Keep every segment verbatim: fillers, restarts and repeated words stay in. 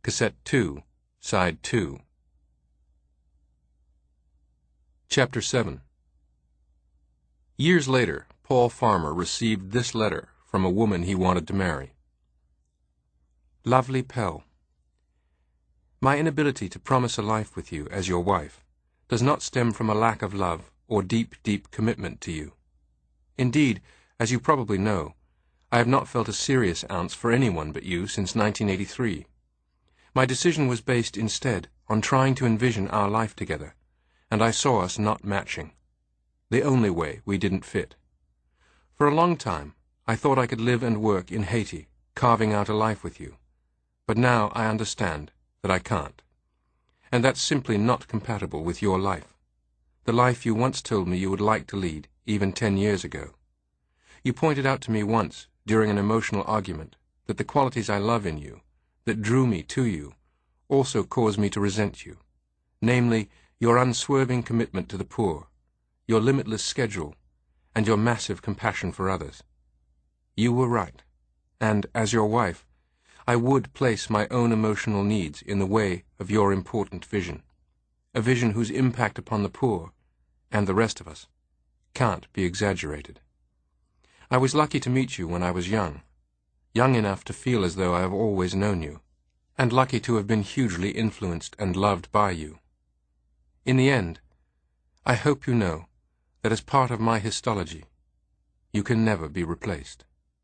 Cassette two, Side two. Chapter seven. Years later, Paul Farmer received this letter from a woman he wanted to marry. Lovely Pell, my inability to promise a life with you as your wife does not stem from a lack of love or deep, deep commitment to you. Indeed, as you probably know, I have not felt a serious ounce for anyone but you since nineteen eighty-three. My decision was based instead on trying to envision our life together, and I saw us not matching. The only way we didn't fit. For a long time, I thought I could live and work in Haiti, carving out a life with you. But now I understand that I can't. And that's simply not compatible with your life. The life you once told me you would like to lead, even ten years ago. You pointed out to me once, during an emotional argument, that the qualities I love in you, that drew me to you, also caused me to resent you. Namely, your unswerving commitment to the poor, your limitless schedule, and your massive compassion for others. You were right, and, as your wife, I would place my own emotional needs in the way of your important vision, a vision whose impact upon the poor, and the rest of us, can't be exaggerated. I was lucky to meet you when I was young, young enough to feel as though I have always known you, and lucky to have been hugely influenced and loved by you. In the end, I hope you know that as part of my histology, you can never be replaced.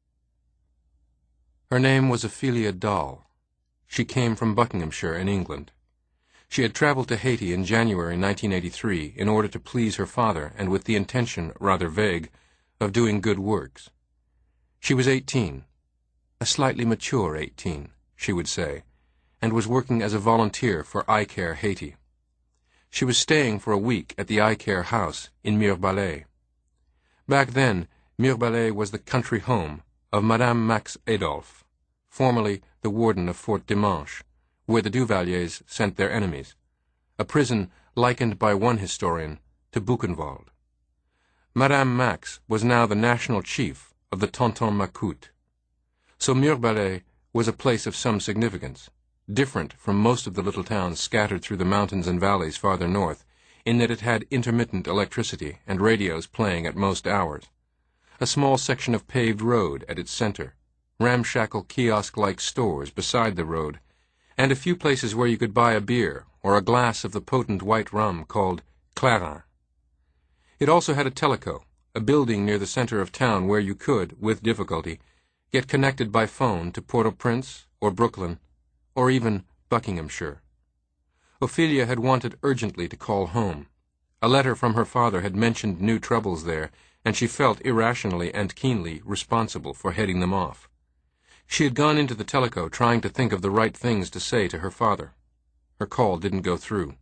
Her name was Ophelia Dahl. She came from Buckinghamshire in England. She had traveled to Haiti in January nineteen eighty-three in order to please her father and with the intention, rather vague, of doing good works. She was eighteen, a slightly mature eighteen, she would say, and was working as a volunteer for iCare Haiti. She was staying for a week at the iCare house in Mirebalais. Back then, Mirebalais was the country home of Madame Max Adolphe, formerly the warden of Fort Dimanche, where the Duvaliers sent their enemies, a prison likened by one historian to Buchenwald. Madame Max was now the national chief of the Tonton Macoute. So Mirebalais was a place of some significance, different from most of the little towns scattered through the mountains and valleys farther north, in that it had intermittent electricity and radios playing at most hours, a small section of paved road at its center, ramshackle kiosk-like stores beside the road, and a few places where you could buy a beer or a glass of the potent white rum called Clarin. It also had a teleco, a building near the center of town where you could, with difficulty, get connected by phone to Port-au-Prince or Brooklyn, or even Buckinghamshire. Ophelia had wanted urgently to call home. A letter from her father had mentioned new troubles there, and she felt irrationally and keenly responsible for heading them off. She had gone into the teleco trying to think of the right things to say to her father. Her call didn't go through.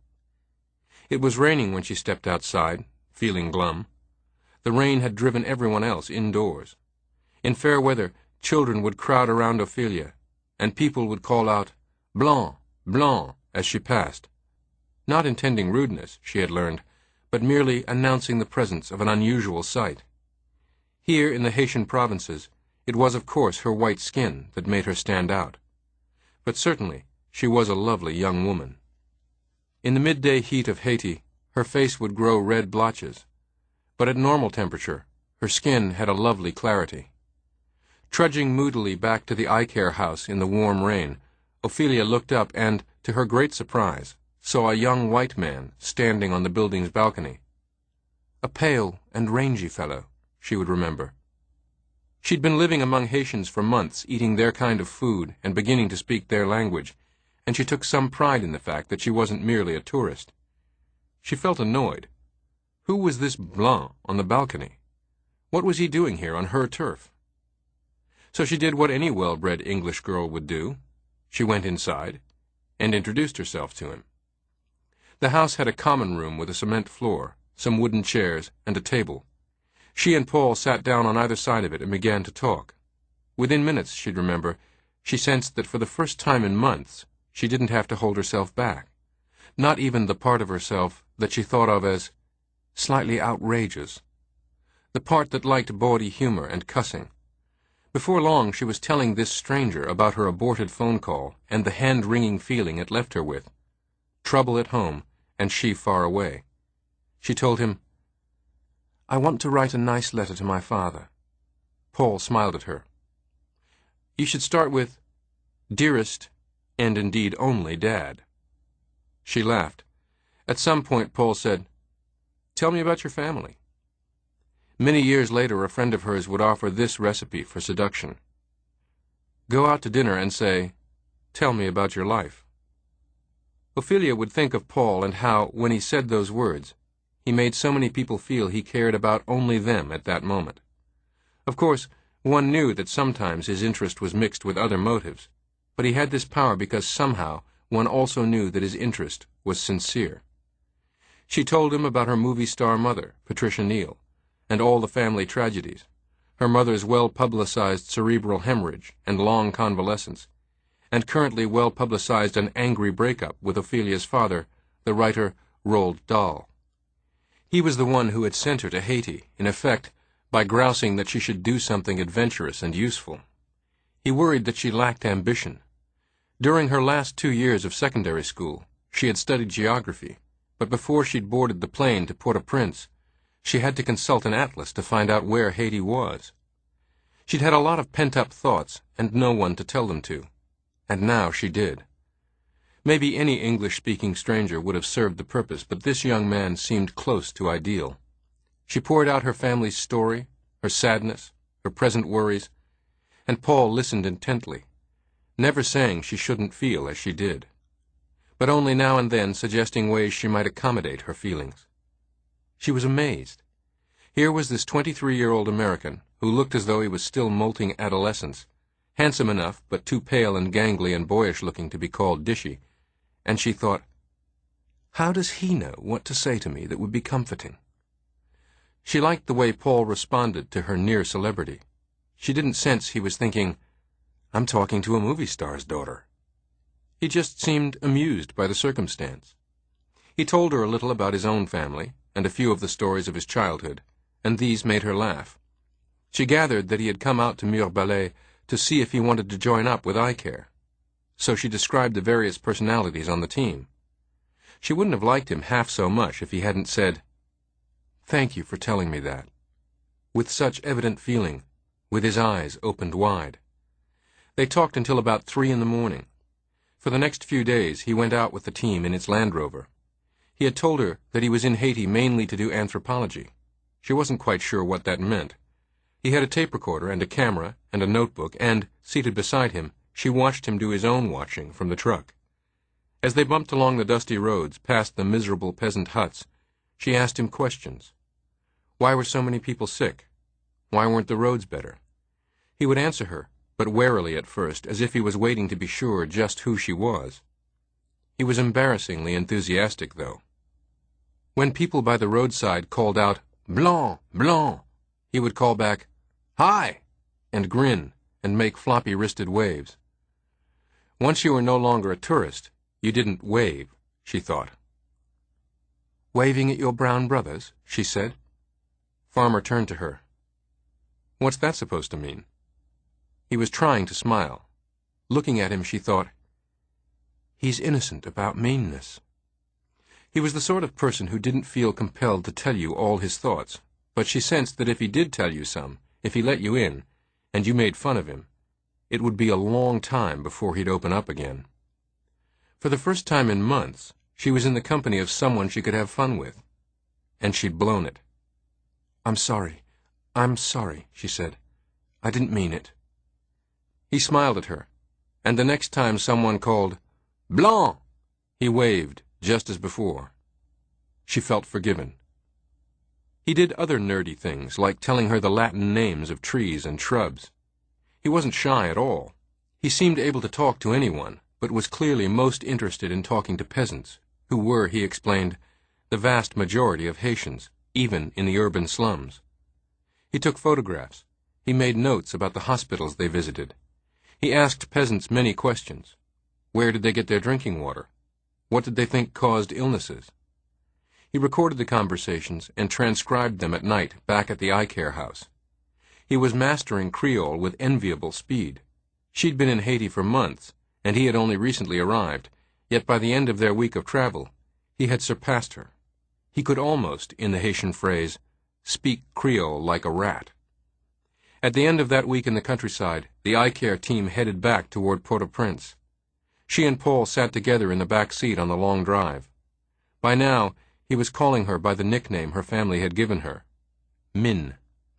It was raining when she stepped outside, feeling glum. The rain had driven everyone else indoors. In fair weather, children would crowd around Ophelia, and people would call out, "Blanc, Blanc," as she passed. Not intending rudeness, she had learned, but merely announcing the presence of an unusual sight. Here in the Haitian provinces, it was of course her white skin that made her stand out. But certainly she was a lovely young woman. In the midday heat of Haiti, her face would grow red blotches, but at normal temperature, her skin had a lovely clarity. Trudging moodily back to the iCare house in the warm rain, Ophelia looked up and, to her great surprise, saw a young white man standing on the building's balcony. A pale and rangy fellow, she would remember. She'd been living among Haitians for months, eating their kind of food and beginning to speak their language, and she took some pride in the fact that she wasn't merely a tourist. She felt annoyed. Who was this Blanc on the balcony? What was he doing here on her turf? So she did what any well-bred English girl would do. She went inside and introduced herself to him. The house had a common room with a cement floor, some wooden chairs, and a table. She and Paul sat down on either side of it and began to talk. Within minutes, she'd remember, she sensed that for the first time in months, she didn't have to hold herself back, not even the part of herself that she thought of as slightly outrageous, the part that liked bawdy humor and cussing. Before long, she was telling this stranger about her aborted phone call and the hand-wringing feeling it left her with. Trouble at home, and she far away. She told him, "I want to write a nice letter to my father." Paul smiled at her. "You should start with, 'Dearest, and indeed only Dad.'" She laughed. At some point, Paul said, "Tell me about your family." Many years later, a friend of hers would offer this recipe for seduction. Go out to dinner and say, "Tell me about your life." Ophelia would think of Paul and how, when he said those words, he made so many people feel he cared about only them at that moment. Of course, one knew that sometimes his interest was mixed with other motives, but he had this power because somehow one also knew that his interest was sincere. She told him about her movie star mother, Patricia Neal, and all the family tragedies, her mother's well-publicized cerebral hemorrhage and long convalescence, and currently well-publicized an angry breakup with Ophelia's father, the writer Roald Dahl. He was the one who had sent her to Haiti, in effect, by grousing that she should do something adventurous and useful. He worried that she lacked ambition. During her last two years of secondary school, she had studied geography, but before she'd boarded the plane to Port-au-Prince, she had to consult an atlas to find out where Haiti was. She'd had a lot of pent-up thoughts and no one to tell them to, and now she did. Maybe any English-speaking stranger would have served the purpose, but this young man seemed close to ideal. She poured out her family's story, her sadness, her present worries, and Paul listened intently, never saying she shouldn't feel as she did, but only now and then suggesting ways she might accommodate her feelings. She was amazed. Here was this twenty-three-year-old American who looked as though he was still molting adolescence, handsome enough but too pale and gangly and boyish-looking to be called dishy, and she thought, "How does he know what to say to me that would be comforting?" She liked the way Paul responded to her near celebrity. She didn't sense he was thinking, "I'm talking to a movie star's daughter." He just seemed amused by the circumstance. He told her a little about his own family, and a few of the stories of his childhood, and these made her laugh. She gathered that he had come out to Mirebalais to see if he wanted to join up with iCare. So she described the various personalities on the team. She wouldn't have liked him half so much if he hadn't said, "Thank you for telling me that," with such evident feeling, with his eyes opened wide. They talked until about three in the morning. For the next few days he went out with the team in its Land Rover. He had told her that he was in Haiti mainly to do anthropology. She wasn't quite sure what that meant. He had a tape recorder and a camera and a notebook, and, seated beside him, she watched him do his own watching from the truck. As they bumped along the dusty roads past the miserable peasant huts, she asked him questions. Why were so many people sick? Why weren't the roads better? He would answer her, but warily at first, as if he was waiting to be sure just who she was. He was embarrassingly enthusiastic, though. When people by the roadside called out, "Blanc, Blanc," he would call back, "Hi," and grin and make floppy-wristed waves. Once you were no longer a tourist, you didn't wave, she thought. "Waving at your brown brothers?" she said. Farmer turned to her. "What's that supposed to mean?" He was trying to smile. Looking at him, she thought, "He's innocent about meanness." He was the sort of person who didn't feel compelled to tell you all his thoughts, but she sensed that if he did tell you some, if he let you in, and you made fun of him, it would be a long time before he'd open up again. For the first time in months, she was in the company of someone she could have fun with, and she'd blown it. "I'm sorry. I'm sorry," she said. "I didn't mean it." He smiled at her, and the next time someone called, "Blanc," he waved, just as before. She felt forgiven. He did other nerdy things, like telling her the Latin names of trees and shrubs. He wasn't shy at all. He seemed able to talk to anyone, but was clearly most interested in talking to peasants, who were, he explained, the vast majority of Haitians, even in the urban slums. He took photographs. He made notes about the hospitals they visited. He asked peasants many questions. Where did they get their drinking water? What did they think caused illnesses? He recorded the conversations and transcribed them at night back at the iCare house. He was mastering Creole with enviable speed. She'd been in Haiti for months, and he had only recently arrived, yet by the end of their week of travel, he had surpassed her. He could almost, in the Haitian phrase, speak Creole like a rat. At the end of that week in the countryside, the eye care team headed back toward Port-au-Prince. She and Paul sat together in the back seat on the long drive. By now, he was calling her by the nickname her family had given her, Min.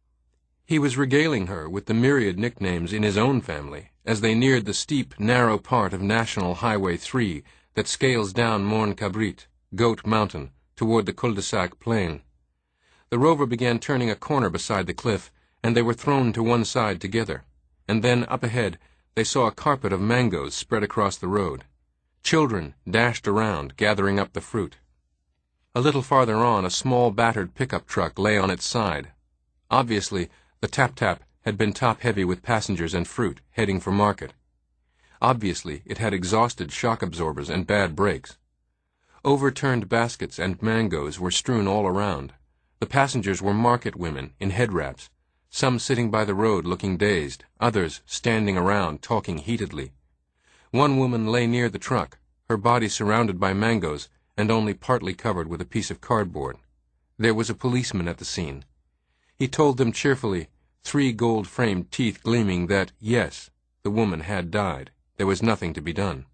He was regaling her with the myriad nicknames in his own family as they neared the steep, narrow part of National Highway three that scales down Morne Cabrit, Goat Mountain, toward the cul-de-sac plain. The rover began turning a corner beside the cliff, and they were thrown to one side together, and then, up ahead, they saw a carpet of mangoes spread across the road. Children dashed around, gathering up the fruit. A little farther on, a small battered pickup truck lay on its side. Obviously, the tap-tap had been top-heavy with passengers and fruit, heading for market. Obviously, it had exhausted shock absorbers and bad brakes. Overturned baskets and mangoes were strewn all around. The passengers were market women in head wraps, some sitting by the road looking dazed, others standing around talking heatedly. One woman lay near the truck, her body surrounded by mangoes and only partly covered with a piece of cardboard. There was a policeman at the scene. He told them cheerfully, three gold-framed teeth gleaming, that, yes, the woman had died. There was nothing to be done.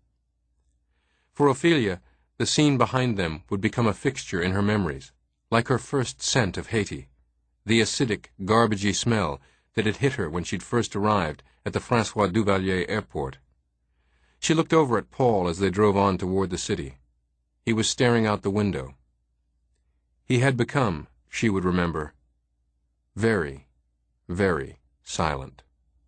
For Ophelia, the scene behind them would become a fixture in her memories, like her first scent of Haiti, the acidic, garbagey smell that had hit her when she'd first arrived at the François Duvalier airport. She looked over at Paul as they drove on toward the city. He was staring out the window. He had become, she would remember, very, very silent.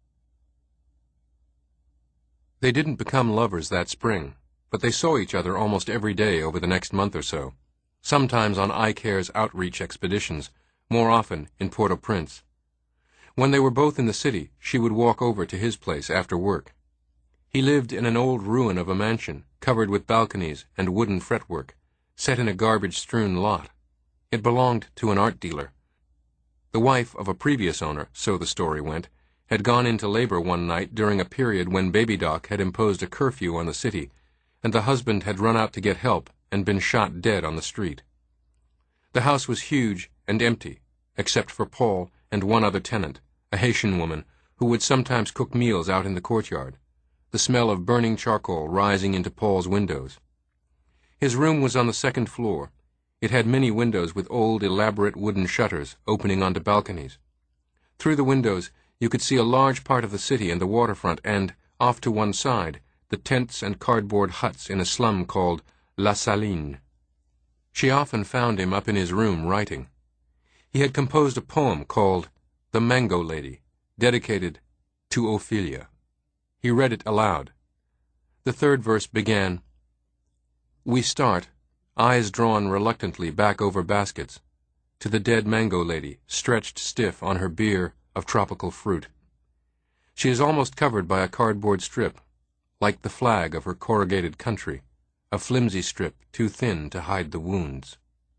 They didn't become lovers that spring, but they saw each other almost every day over the next month or so, sometimes on eye care's outreach expeditions, more often in Port-au-Prince. When they were both in the city, she would walk over to his place after work. He lived in an old ruin of a mansion, covered with balconies and wooden fretwork, set in a garbage-strewn lot. It belonged to an art dealer. The wife of a previous owner, so the story went, had gone into labor one night during a period when Baby Doc had imposed a curfew on the city, and the husband had run out to get help and been shot dead on the street. The house was huge and empty, except for Paul and one other tenant, a Haitian woman, who would sometimes cook meals out in the courtyard, the smell of burning charcoal rising into Paul's windows. His room was on the second floor. It had many windows with old, elaborate wooden shutters opening onto balconies. Through the windows, you could see a large part of the city and the waterfront and, off to one side, the tents and cardboard huts in a slum called La Saline. She often found him up in his room writing. He had composed a poem called The Mango Lady, dedicated to Ophelia. He read it aloud. The third verse began, "We start, eyes drawn reluctantly back over baskets, to the dead mango lady, stretched stiff on her bier of tropical fruit. She is almost covered by a cardboard strip, like the flag of her corrugated country, a flimsy strip too thin to hide the wounds."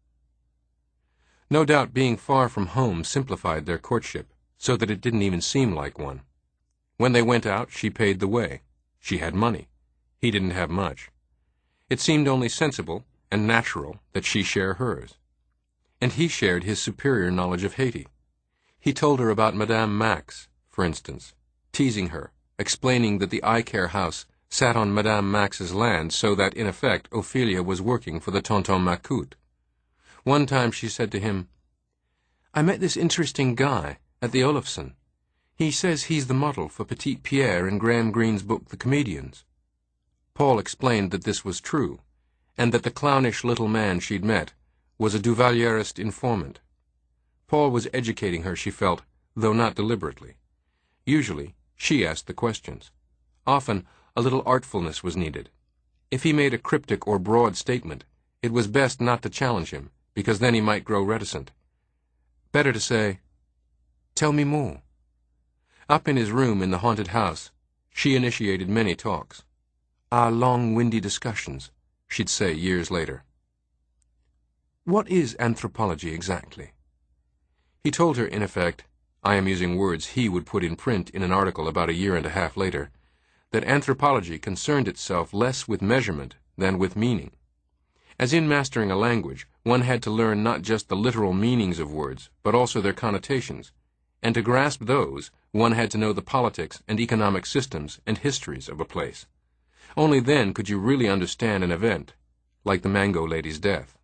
No doubt being far from home simplified their courtship, so that it didn't even seem like one. When they went out, she paid the way. She had money. He didn't have much. It seemed only sensible and natural that she share hers. And he shared his superior knowledge of Haiti. He told her about Madame Max, for instance, teasing her, explaining that the eye care house sat on Madame Max's land so that, in effect, Ophelia was working for the Tonton Macoute. One time she said to him, "I met this interesting guy at the Olofsen. He says he's the model for Petit Pierre in Graham Greene's book The Comedians." Paul explained that this was true, and that the clownish little man she'd met was a Duvalierist informant. Paul was educating her, she felt, though not deliberately. Usually, she asked the questions. Often, a little artfulness was needed. If he made a cryptic or broad statement, it was best not to challenge him, because then he might grow reticent. Better to say, "Tell me more." Up in his room in the haunted house, she initiated many talks. "Our long, windy discussions," she'd say years later. "What is anthropology exactly?" He told her, in effect, I am using words he would put in print in an article about a year and a half later, that anthropology concerned itself less with measurement than with meaning. As in mastering a language, one had to learn not just the literal meanings of words, but also their connotations, and to grasp those, one had to know the politics and economic systems and histories of a place. Only then could you really understand an event, like the Mango Lady's death.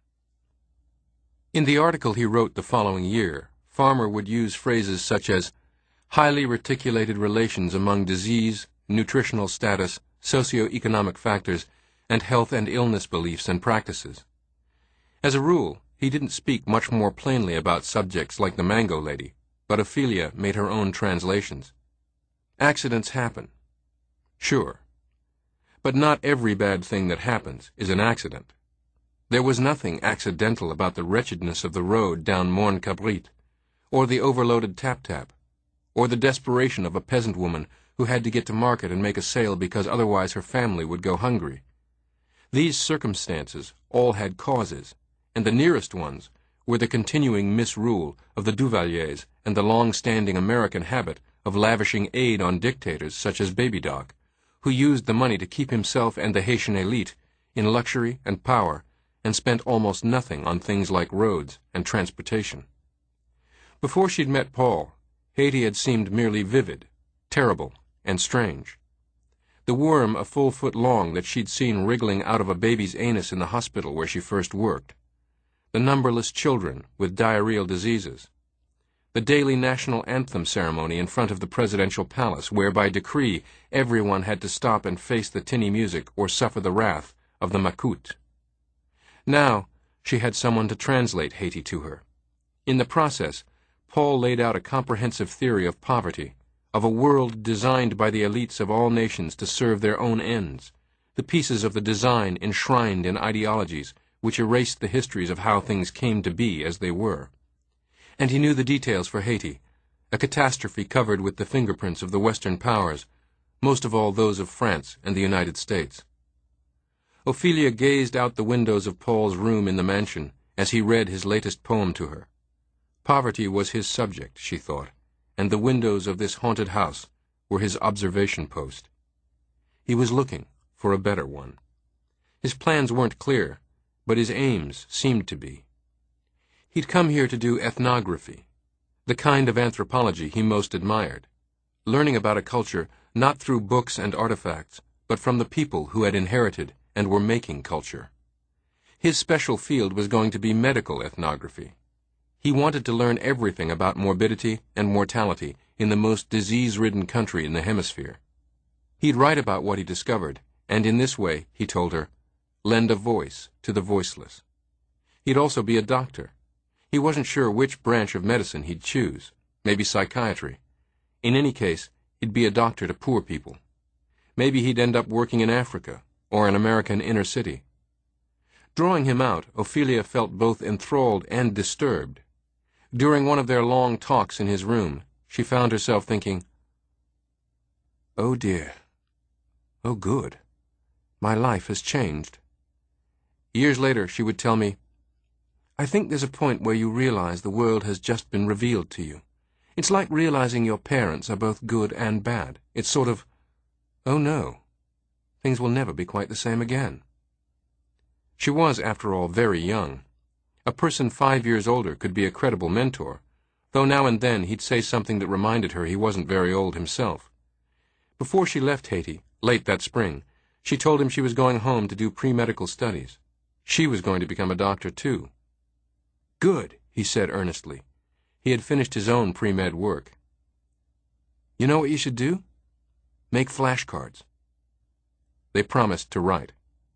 In the article he wrote the following year, Farmer would use phrases such as highly reticulated relations among disease, nutritional status, socio-economic factors, and health and illness beliefs and practices. As a rule, he didn't speak much more plainly about subjects like the Mango Lady, but Ophelia made her own translations. Accidents happen. Sure. But not every bad thing that happens is an accident. There was nothing accidental about the wretchedness of the road down Morne Cabrit, or the overloaded tap-tap, or the desperation of a peasant woman who had to get to market and make a sale because otherwise her family would go hungry. These circumstances all had causes, and the nearest ones were the continuing misrule of the Duvaliers and the long-standing American habit of lavishing aid on dictators such as Baby Doc, who used the money to keep himself and the Haitian elite in luxury and power and spent almost nothing on things like roads and transportation. Before she'd met Paul, Haiti had seemed merely vivid, terrible, and strange. The worm a full foot long that she'd seen wriggling out of a baby's anus in the hospital where she first worked. The numberless children with diarrheal diseases. The daily national anthem ceremony in front of the presidential palace where by decree everyone had to stop and face the tinny music or suffer the wrath of the macoute. Now she had someone to translate Haiti to her. In the process, Paul laid out a comprehensive theory of poverty, of a world designed by the elites of all nations to serve their own ends, the pieces of the design enshrined in ideologies which erased the histories of how things came to be as they were. And he knew the details for Haiti, a catastrophe covered with the fingerprints of the Western powers, most of all those of France and the United States. Ophelia gazed out the windows of Paul's room in the mansion as he read his latest poem to her. Poverty was his subject, she thought, and the windows of this haunted house were his observation post. He was looking for a better one. His plans weren't clear, but his aims seemed to be. He'd come here to do ethnography, the kind of anthropology he most admired, learning about a culture not through books and artifacts, but from the people who had inherited and were making culture. His special field was going to be medical ethnography. He wanted to learn everything about morbidity and mortality in the most disease-ridden country in the hemisphere. He'd write about what he discovered, and in this way, he told her, lend a voice to the voiceless. He'd also be a doctor. He wasn't sure which branch of medicine he'd choose, maybe psychiatry. In any case, he'd be a doctor to poor people. Maybe he'd end up working in Africa or an American inner city. Drawing him out, Ophelia felt both enthralled and disturbed. During one of their long talks in his room, she found herself thinking, "Oh dear. Oh good. My life has changed." Years later, she would tell me, "I think there's a point where you realize the world has just been revealed to you. It's like realizing your parents are both good and bad. It's sort of, oh no, things will never be quite the same again." She was, after all, very young. A person five years older could be a credible mentor, though now and then he'd say something that reminded her he wasn't very old himself. Before she left Haiti, late that spring, she told him she was going home to do pre-medical studies. She was going to become a doctor, too. "Good," he said earnestly. He had finished his own pre-med work. "You know what you should do? Make flashcards." They promised to write.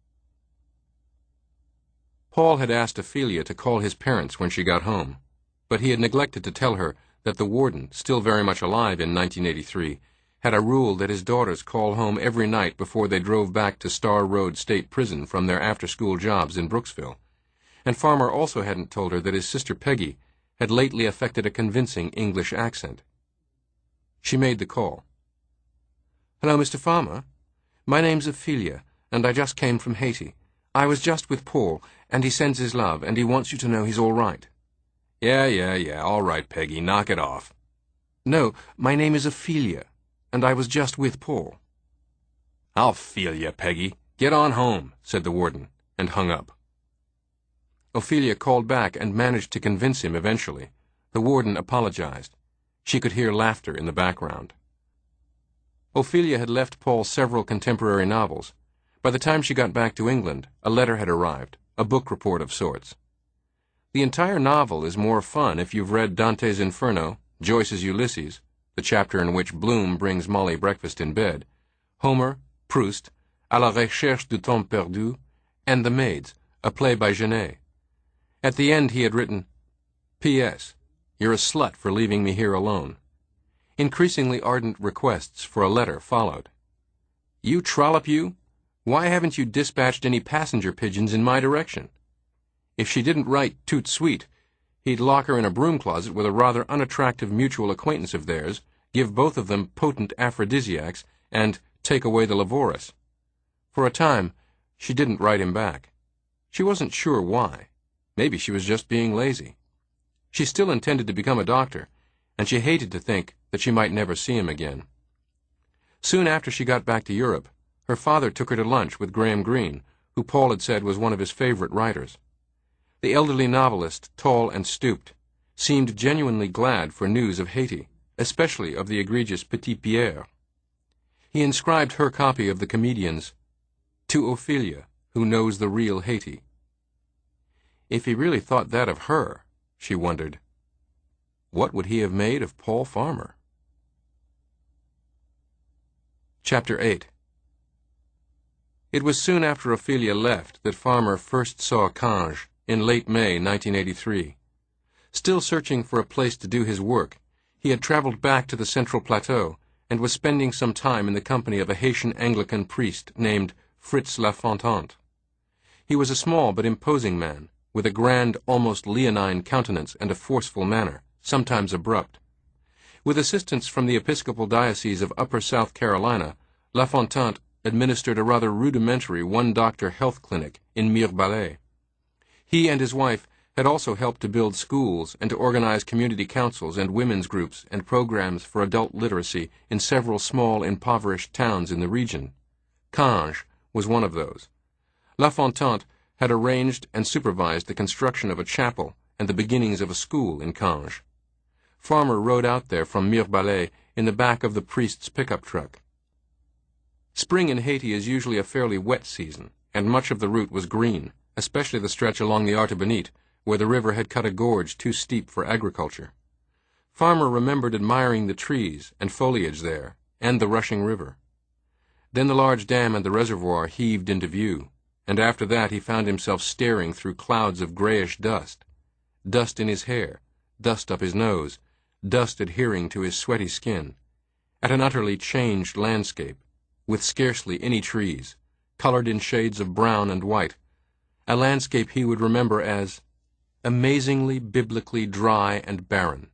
Paul had asked Ophelia to call his parents when she got home, but he had neglected to tell her that the warden, still very much alive in nineteen eighty-three, had a rule that his daughters call home every night before they drove back to Star Road State Prison from their after-school jobs in Brooksville, and Farmer also hadn't told her that his sister Peggy had lately affected a convincing English accent. She made the call. "Hello, Mister Farmer. My name's Ophelia, and I just came from Haiti. I was just with Paul, and he sends his love, and he wants you to know he's all right." "Yeah, yeah, yeah, all right, Peggy, knock it off." No, my name is Ophelia, and I was just with Paul. I'll feel you, Peggy. Get on home, said the warden, and hung up. Ophelia called back and managed to convince him eventually. The warden apologized. She could hear laughter in the background. Ophelia had left Paul several contemporary novels. By the time she got back to England, a letter had arrived, a book report of sorts. The entire novel is more fun if you've read Dante's Inferno, Joyce's Ulysses, the chapter in which Bloom brings Molly breakfast in bed, Homer, Proust, À la recherche du temps perdu, and The Maids, a play by Genet. At the end he had written, P S You're a slut for leaving me here alone. Increasingly ardent requests for a letter followed. You trollop, you? Why haven't you dispatched any passenger pigeons in my direction? If she didn't write toot sweet, he'd lock her in a broom closet with a rather unattractive mutual acquaintance of theirs, give both of them potent aphrodisiacs, and take away the Levorus. For a time, she didn't write him back. She wasn't sure why. Maybe she was just being lazy. She still intended to become a doctor, and she hated to think that she might never see him again. Soon after she got back to Europe, her father took her to lunch with Graham Greene, who Paul had said was one of his favorite writers. The elderly novelist, tall and stooped, seemed genuinely glad for news of Haiti, especially of the egregious Petit Pierre. He inscribed her copy of the comedians, To Ophelia, who knows the real Haiti. If he really thought that of her, she wondered, what would he have made of Paul Farmer? Chapter eight. It was soon after Ophelia left that Farmer first saw Cange, in late May nineteen eighty-three. Still searching for a place to do his work, he had traveled back to the Central Plateau and was spending some time in the company of a Haitian Anglican priest named Fritz Lafontant. He was a small but imposing man, with a grand, almost leonine countenance and a forceful manner, sometimes abrupt. With assistance from the Episcopal Diocese of Upper South Carolina, Lafontant administered a rather rudimentary one-doctor health clinic in Mirebalais. He and his wife had also helped to build schools and to organize community councils and women's groups and programs for adult literacy in several small, impoverished towns in the region. Cange was one of those. Lafontant had arranged and supervised the construction of a chapel and the beginnings of a school in Cange. Farmer rode out there from Mirebalais in the back of the priest's pickup truck. Spring in Haiti is usually a fairly wet season, and much of the route was green, especially the stretch along the Artibonite, where the river had cut a gorge too steep for agriculture. Farmer remembered admiring the trees and foliage there, and the rushing river. Then the large dam and the reservoir heaved into view, and after that he found himself staring through clouds of grayish dust. Dust in his hair, dust up his nose, dust adhering to his sweaty skin, at an utterly changed landscape, with scarcely any trees, colored in shades of brown and white, a landscape he would remember as amazingly biblically dry and barren.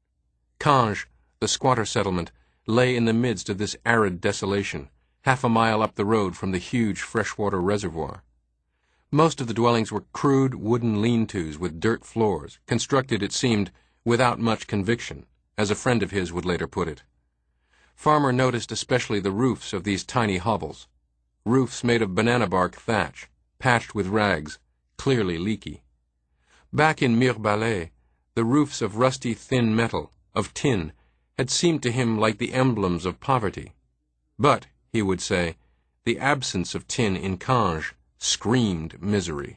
Cange, the squatter settlement, lay in the midst of this arid desolation, half a mile up the road from the huge freshwater reservoir. Most of the dwellings were crude wooden lean-tos with dirt floors, constructed, it seemed, without much conviction, as a friend of his would later put it. Farmer noticed especially the roofs of these tiny hovels, roofs made of banana bark thatch, patched with rags, clearly leaky. Back in Mirebalais, the roofs of rusty thin metal, of tin, had seemed to him like the emblems of poverty. But, he would say, the absence of tin in Cange screamed misery.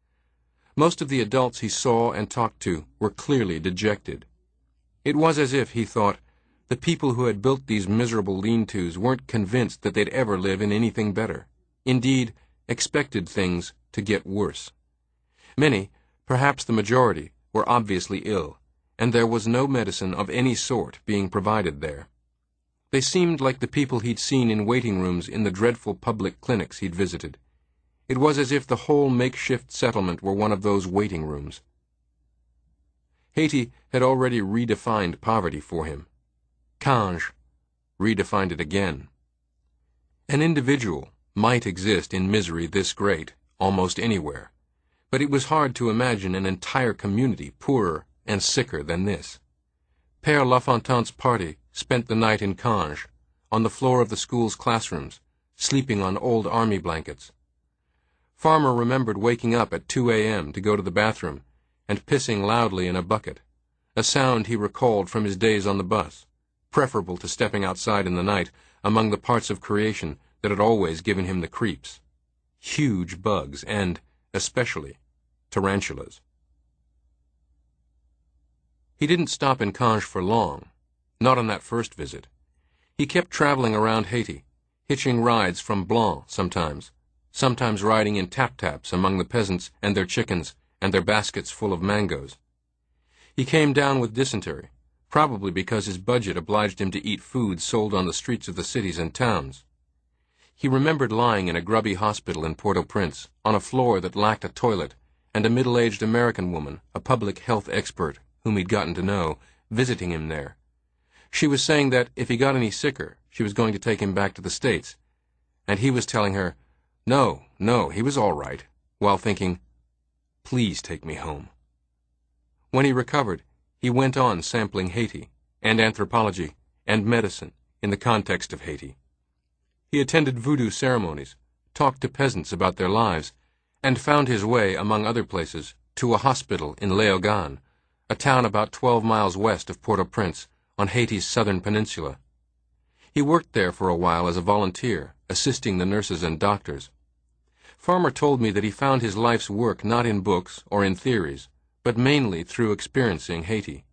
Most of the adults he saw and talked to were clearly dejected. It was as if, he thought, the people who had built these miserable lean-tos weren't convinced that they'd ever live in anything better. Indeed, expected things to get worse. Many, perhaps the majority, were obviously ill, and there was no medicine of any sort being provided there. They seemed like the people he'd seen in waiting rooms in the dreadful public clinics he'd visited. It was as if the whole makeshift settlement were one of those waiting rooms. Haiti had already redefined poverty for him. Cange redefined it again. An individual might exist in misery this great, almost anywhere, but it was hard to imagine an entire community poorer and sicker than this. Père Lafontante's party spent the night in Canges, on the floor of the school's classrooms, sleeping on old army blankets. Farmer remembered waking up at two a m to go to the bathroom and pissing loudly in a bucket, a sound he recalled from his days on the bus, preferable to stepping outside in the night among the parts of creation that had always given him the creeps. Huge bugs and, especially, tarantulas. He didn't stop in Canges for long, not on that first visit. He kept traveling around Haiti, hitching rides from Blanc sometimes, sometimes riding in tap-taps among the peasants and their chickens and their baskets full of mangoes. He came down with dysentery, probably because his budget obliged him to eat food sold on the streets of the cities and towns. He remembered lying in a grubby hospital in Port-au-Prince, on a floor that lacked a toilet, and a middle-aged American woman, a public health expert, whom he'd gotten to know, visiting him there. She was saying that if he got any sicker, she was going to take him back to the States, and he was telling her, no, no, he was all right, while thinking, please take me home. When he recovered, he went on sampling Haiti, and anthropology, and medicine in the context of Haiti. He attended voodoo ceremonies, talked to peasants about their lives, and found his way, among other places, to a hospital in Léogâne, a town about twelve miles west of Port-au-Prince, on Haiti's southern peninsula. He worked there for a while as a volunteer, assisting the nurses and doctors. Farmer told me that he found his life's work not in books or in theories, but mainly through experiencing Haiti.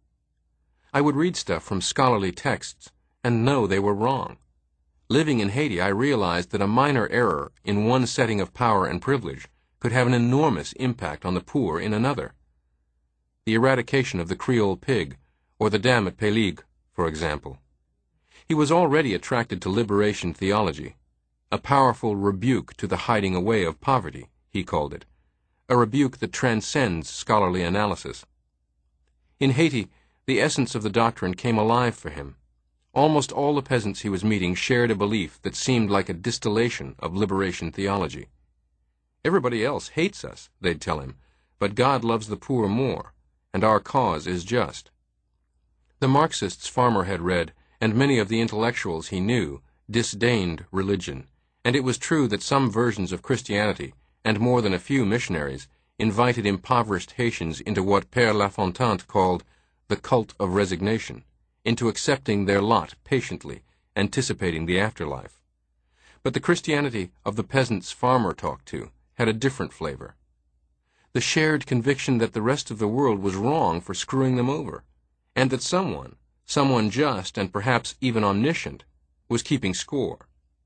I would read stuff from scholarly texts and know they were wrong. Living in Haiti, I realized that a minor error in one setting of power and privilege could have an enormous impact on the poor in another. The eradication of the Creole pig, or the dam at Péligue, for example. He was already attracted to liberation theology, a powerful rebuke to the hiding away of poverty, he called it, a rebuke that transcends scholarly analysis. In Haiti, the essence of the doctrine came alive for him. Almost all the peasants he was meeting shared a belief that seemed like a distillation of liberation theology. Everybody else hates us, they'd tell him, but God loves the poor more, and our cause is just. The Marxists Farmer had read, and many of the intellectuals he knew, disdained religion, and it was true that some versions of Christianity, and more than a few missionaries, invited impoverished Haitians into what Père Lafontant called the cult of resignation, into accepting their lot patiently, anticipating the afterlife. But the Christianity of the peasants Farmer talked to had a different flavor. The shared conviction that the rest of the world was wrong for screwing them over, and that someone, someone just and perhaps even omniscient, was keeping score.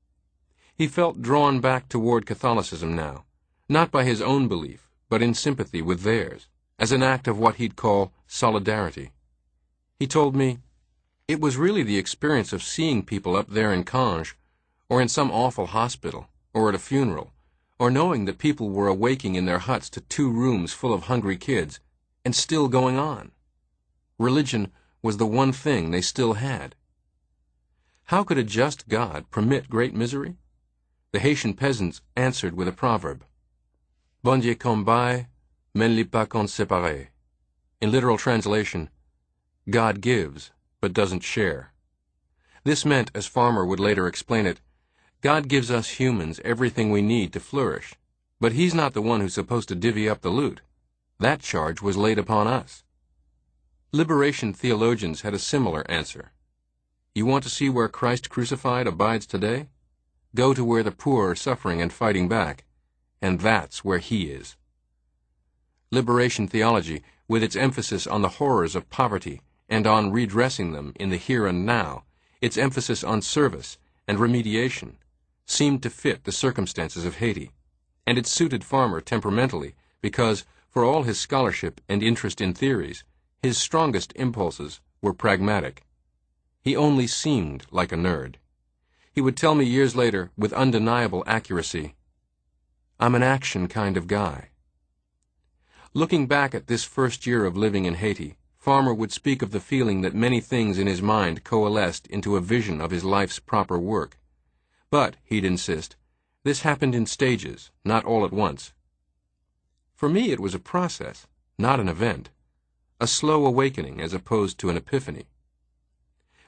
He felt drawn back toward Catholicism now, not by his own belief, but in sympathy with theirs, as an act of what he'd call solidarity. He told me, it was really the experience of seeing people up there in Canges, or in some awful hospital, or at a funeral, or knowing that people were awaking in their huts to two rooms full of hungry kids, and still going on. Religion was the one thing they still had. How could a just God permit great misery? The Haitian peasants answered with a proverb. Bon Dieu combat, mais n'est pas qu'on séparé. In literal translation, God gives, but doesn't share. This meant, as Farmer would later explain it, God gives us humans everything we need to flourish, but he's not the one who's supposed to divvy up the loot. That charge was laid upon us. Liberation theologians had a similar answer. You want to see where Christ crucified abides today? Go to where the poor are suffering and fighting back, and that's where he is. Liberation theology, with its emphasis on the horrors of poverty and on redressing them in the here and now, its emphasis on service and remediation, seemed to fit the circumstances of Haiti, and it suited Farmer temperamentally because, for all his scholarship and interest in theories, his strongest impulses were pragmatic. He only seemed like a nerd. He would tell me years later, with undeniable accuracy, I'm an action kind of guy. Looking back at this first year of living in Haiti, Farmer would speak of the feeling that many things in his mind coalesced into a vision of his life's proper work. But, he'd insist, this happened in stages, not all at once. For me it was a process, not an event, a slow awakening as opposed to an epiphany.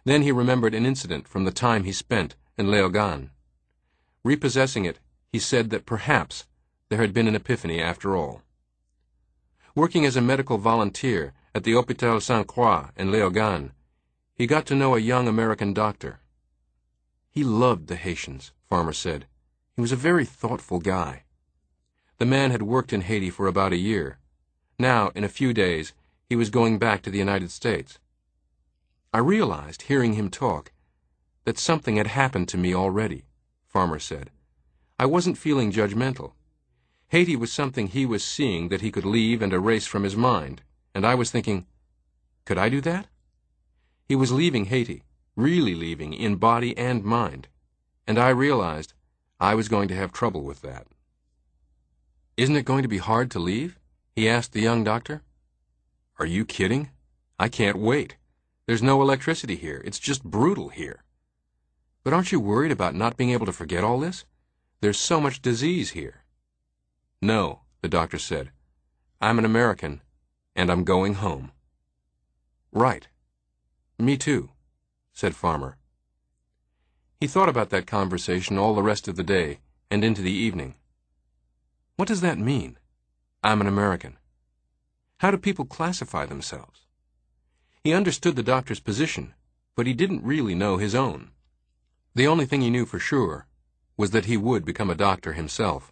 Then he remembered an incident from the time he spent in Léogâne. Repossessing it, he said that perhaps there had been an epiphany after all. Working as a medical volunteer at the Hôpital Sainte-Croix in Léogâne, he got to know a young American doctor. He loved the Haitians, Farmer said. He was a very thoughtful guy. The man had worked in Haiti for about a year. Now, in a few days, he was going back to the United States. I realized, hearing him talk, that something had happened to me already, Farmer said. I wasn't feeling judgmental. Haiti was something he was seeing that he could leave and erase from his mind, and I was thinking, could I do that? He was leaving Haiti, really leaving in body and mind, and I realized I was going to have trouble with that. Isn't it going to be hard to leave? He asked the young doctor. Are you kidding? I can't wait. There's no electricity here. It's just brutal here. But aren't you worried about not being able to forget all this? There's so much disease here. No, the doctor said. I'm an American, and I'm going home. Right. Me too, said Farmer. He thought about that conversation all the rest of the day and into the evening. What does that mean? I'm an American. How do people classify themselves? He understood the doctor's position, but he didn't really know his own. The only thing he knew for sure was that he would become a doctor himself.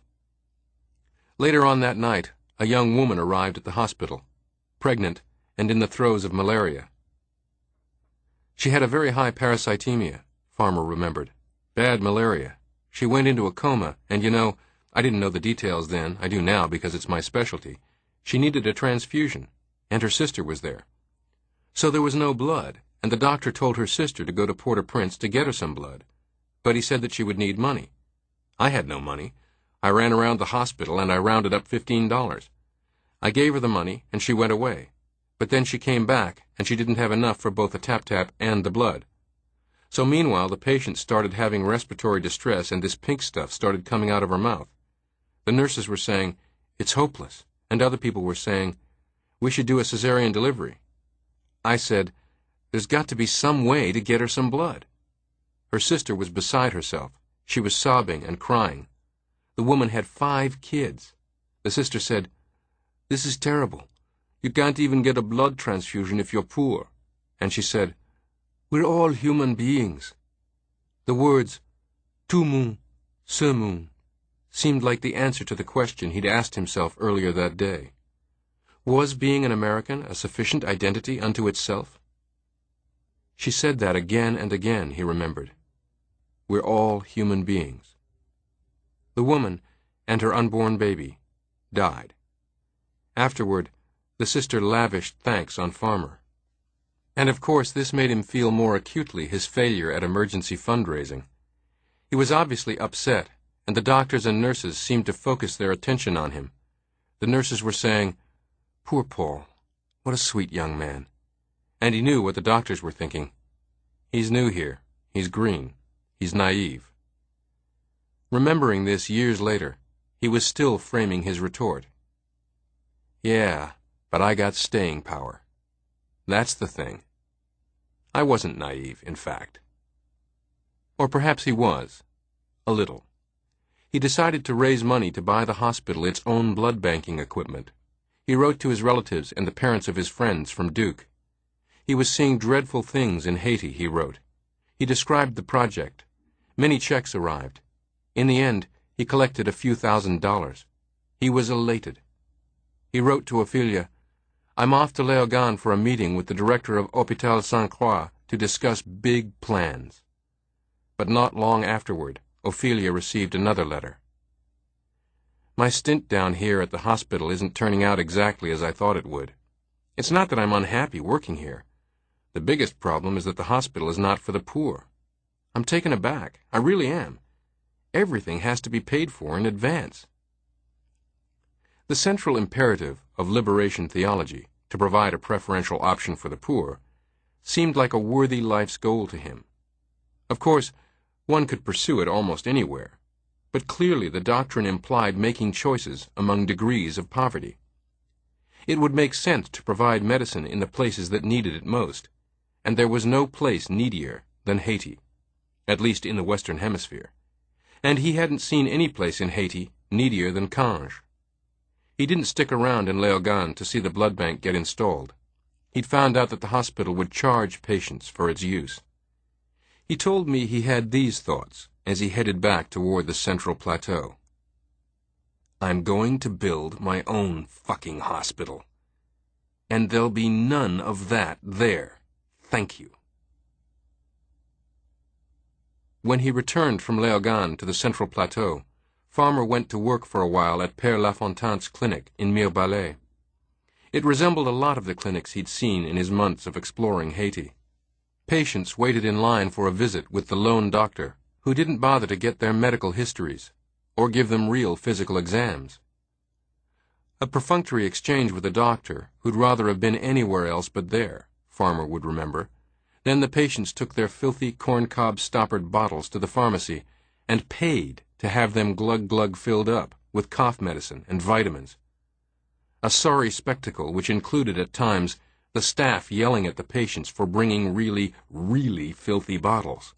Later on that night, a young woman arrived at the hospital, pregnant and in the throes of malaria. She had a very high parasitemia, Farmer remembered. Bad malaria. She went into a coma, and you know, I didn't know the details then. I do now because it's my specialty. She needed a transfusion, and her sister was there. So there was no blood, and the doctor told her sister to go to Port-au-Prince to get her some blood. But he said that she would need money. I had no money. I ran around the hospital, and I rounded up fifteen dollars. I gave her the money, and she went away. But then she came back, and she didn't have enough for both the tap-tap and the blood. So meanwhile, the patient started having respiratory distress, and this pink stuff started coming out of her mouth. The nurses were saying, it's hopeless, and other people were saying, we should do a cesarean delivery. I said, there's got to be some way to get her some blood. Her sister was beside herself. She was sobbing and crying. The woman had five kids. The sister said, this is terrible. You can't even get a blood transfusion if you're poor. And she said, we're all human beings. The words, tout moun, ce moun, seemed like the answer to the question he'd asked himself earlier that day. Was being an American a sufficient identity unto itself? She said that again and again, he remembered. We're all human beings. The woman and her unborn baby died. Afterward, the sister lavished thanks on Farmer. And of course this made him feel more acutely his failure at emergency fundraising. He was obviously upset, and the doctors and nurses seemed to focus their attention on him. The nurses were saying, poor Paul, what a sweet young man. And he knew what the doctors were thinking. He's new here. He's green. He's naive. Remembering this years later, he was still framing his retort. Yeah, but I got staying power. That's the thing. I wasn't naive, in fact. Or perhaps he was. A little. He decided to raise money to buy the hospital its own blood banking equipment. He wrote to his relatives and the parents of his friends from Duke. He was seeing dreadful things in Haiti, he wrote. He described the project. Many checks arrived. In the end, he collected a few thousand dollars. He was elated. He wrote to Ophelia, I'm off to Léogâne for a meeting with the director of Hôpital Sainte-Croix to discuss big plans. But not long afterward, Ophelia received another letter. My stint down here at the hospital isn't turning out exactly as I thought it would. It's not that I'm unhappy working here. The biggest problem is that the hospital is not for the poor. I'm taken aback. I really am. Everything has to be paid for in advance. The central imperative of liberation theology, to provide a preferential option for the poor, seemed like a worthy life's goal to him. Of course, one could pursue it almost anywhere, but clearly the doctrine implied making choices among degrees of poverty. It would make sense to provide medicine in the places that needed it most, and there was no place needier than Haiti, at least in the Western Hemisphere. And he hadn't seen any place in Haiti needier than Cange. He didn't stick around in Léogâne to see the blood bank get installed. He'd found out that the hospital would charge patients for its use. He told me he had these thoughts as he headed back toward the Central Plateau. I'm going to build my own fucking hospital. And there'll be none of that there. Thank you. When he returned from Léogâne to the Central Plateau, Farmer went to work for a while at Père Lafontaine's clinic in Mirebalais. It resembled a lot of the clinics he'd seen in his months of exploring Haiti. Patients waited in line for a visit with the lone doctor, who didn't bother to get their medical histories or give them real physical exams. A perfunctory exchange with a doctor who'd rather have been anywhere else but there, Farmer would remember. Then the patients took their filthy corncob stoppered bottles to the pharmacy and paid to have them glug-glug filled up with cough medicine and vitamins. A sorry spectacle which included at times the staff yelling at the patients for bringing really, really filthy bottles.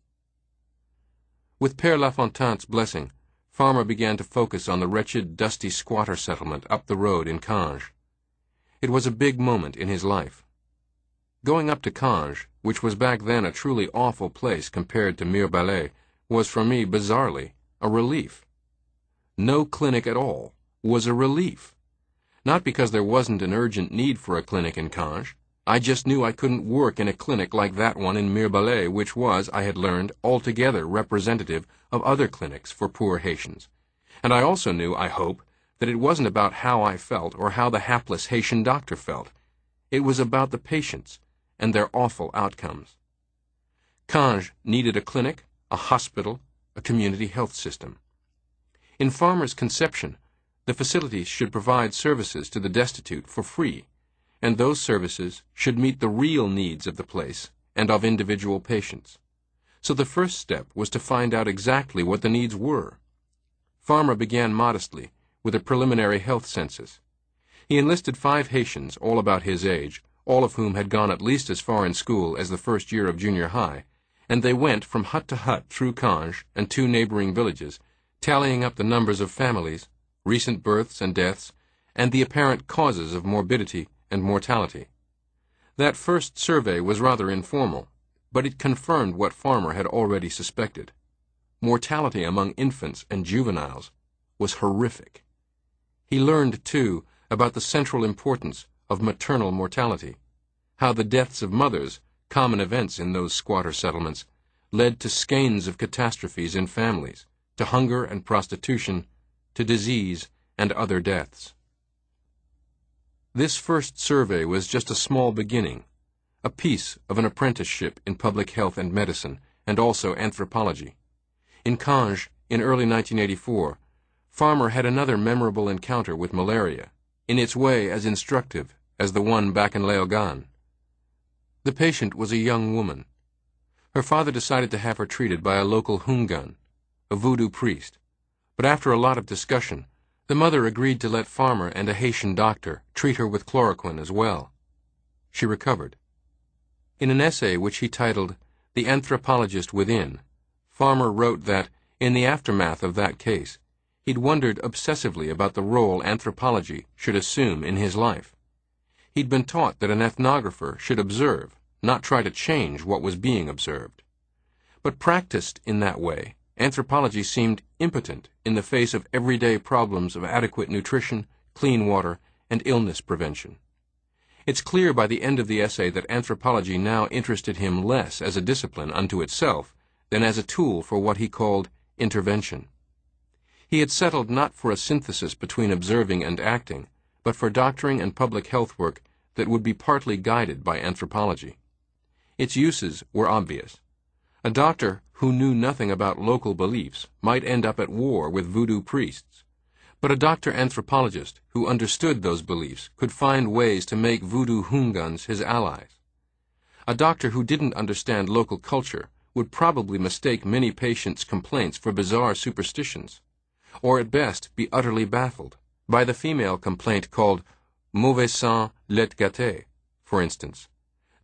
With Père Lafontaine's blessing, Farmer began to focus on the wretched, dusty squatter settlement up the road in Cange. It was a big moment in his life. Going up to Cange, which was back then a truly awful place compared to Mirebalais, was for me, bizarrely, a relief. No clinic at all was a relief. Not because there wasn't an urgent need for a clinic in Cange. I just knew I couldn't work in a clinic like that one in Mirebalais, which was, I had learned, altogether representative of other clinics for poor Haitians. And I also knew, I hope, that it wasn't about how I felt or how the hapless Haitian doctor felt. It was about the patients and their awful outcomes. Cange needed a clinic, a hospital, a community health system. In Farmer's conception, the facilities should provide services to the destitute for free, and those services should meet the real needs of the place and of individual patients. So the first step was to find out exactly what the needs were. Farmer began modestly with a preliminary health census. He enlisted five Haitians, all about his age, all of whom had gone at least as far in school as the first year of junior high, and they went from hut to hut through Cange and two neighboring villages, tallying up the numbers of families, recent births and deaths, and the apparent causes of morbidity and mortality. That first survey was rather informal, but it confirmed what Farmer had already suspected. Mortality among infants and juveniles was horrific. He learned, too, about the central importance of maternal mortality, how the deaths of mothers, common events in those squatter settlements, led to skeins of catastrophes in families, to hunger and prostitution, to disease and other deaths. This first survey was just a small beginning, a piece of an apprenticeship in public health and medicine, and also anthropology. In Cange, in early nineteen eighty-four, Farmer had another memorable encounter with malaria, in its way as instructive as the one back in Léogâne. The patient was a young woman. Her father decided to have her treated by a local Hungan, a voodoo priest, but after a lot of discussion, the mother agreed to let Farmer and a Haitian doctor treat her with chloroquine as well. She recovered. In an essay which he titled The Anthropologist Within, Farmer wrote that, in the aftermath of that case, he'd wondered obsessively about the role anthropology should assume in his life. He'd been taught that an ethnographer should observe, not try to change what was being observed. But practiced in that way, anthropology seemed impotent in the face of everyday problems of adequate nutrition, clean water, and illness prevention. It's clear by the end of the essay that anthropology now interested him less as a discipline unto itself than as a tool for what he called intervention. He had settled not for a synthesis between observing and acting, but for doctoring and public health work that would be partly guided by anthropology. Its uses were obvious. A doctor who knew nothing about local beliefs might end up at war with voodoo priests, but a doctor anthropologist who understood those beliefs could find ways to make voodoo Hungans his allies. A doctor who didn't understand local culture would probably mistake many patients' complaints for bizarre superstitions, or at best be utterly baffled by the female complaint called mauvais sang lait gâté, for instance,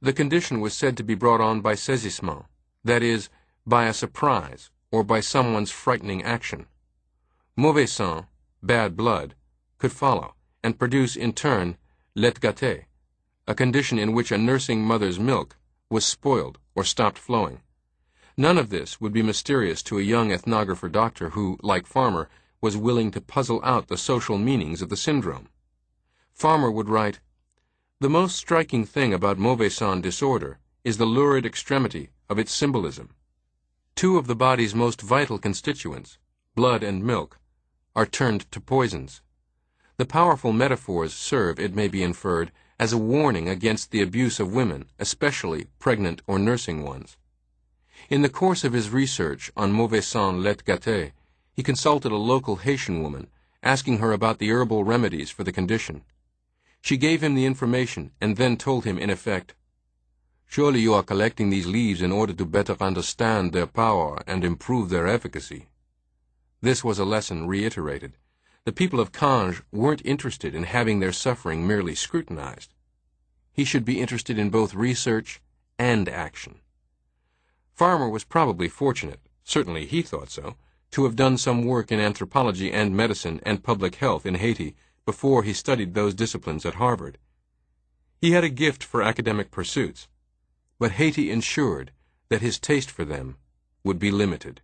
The condition was said to be brought on by saisissement, that is, by a surprise, or by someone's frightening action. Mauvais sang, bad blood, could follow, and produce in turn lait gâté, a condition in which a nursing mother's milk was spoiled or stopped flowing. None of this would be mysterious to a young ethnographer doctor who, like Farmer, was willing to puzzle out the social meanings of the syndrome. Farmer would write, "The most striking thing about mauvais sang disorder is the lurid extremity of its symbolism. Two of the body's most vital constituents, blood and milk, are turned to poisons. The powerful metaphors serve, it may be inferred, as a warning against the abuse of women, especially pregnant or nursing ones." In the course of his research on mauvais sang lait gâté, he consulted a local Haitian woman, asking her about the herbal remedies for the condition. She gave him the information and then told him in effect, "Surely you are collecting these leaves in order to better understand their power and improve their efficacy." This was a lesson reiterated. The people of Cange weren't interested in having their suffering merely scrutinized. He should be interested in both research and action. Farmer was probably fortunate, certainly he thought so, to have done some work in anthropology and medicine and public health in Haiti before he studied those disciplines at Harvard. He had a gift for academic pursuits, but Haiti ensured that his taste for them would be limited.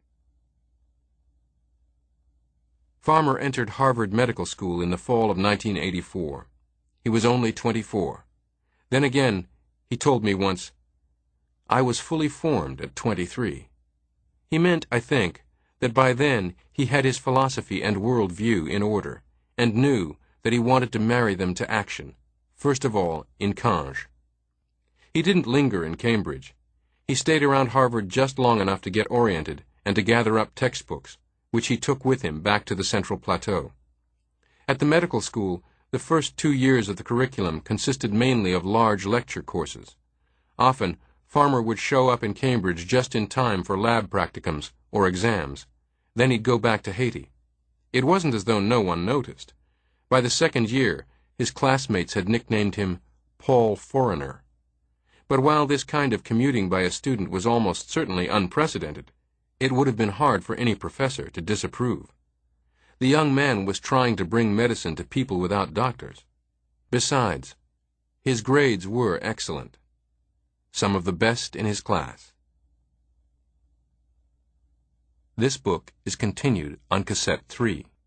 Farmer entered Harvard Medical School in the fall of nineteen eighty-four. He was only twenty-four. Then again, he told me once, "I was fully formed at twenty-three." He meant, I think, that by then he had his philosophy and world view in order, and knew that he wanted to marry them to action, first of all in Cange. He didn't linger in Cambridge. He stayed around Harvard just long enough to get oriented and to gather up textbooks, which he took with him back to the Central Plateau. At the medical school, the first two years of the curriculum consisted mainly of large lecture courses. Often, Farmer would show up in Cambridge just in time for lab practicums or exams. Then he'd go back to Haiti. It wasn't as though no one noticed. By the second year, his classmates had nicknamed him Paul Foreigner. But while this kind of commuting by a student was almost certainly unprecedented, it would have been hard for any professor to disapprove. The young man was trying to bring medicine to people without doctors. Besides, his grades were excellent, some of the best in his class. This book is continued on cassette three.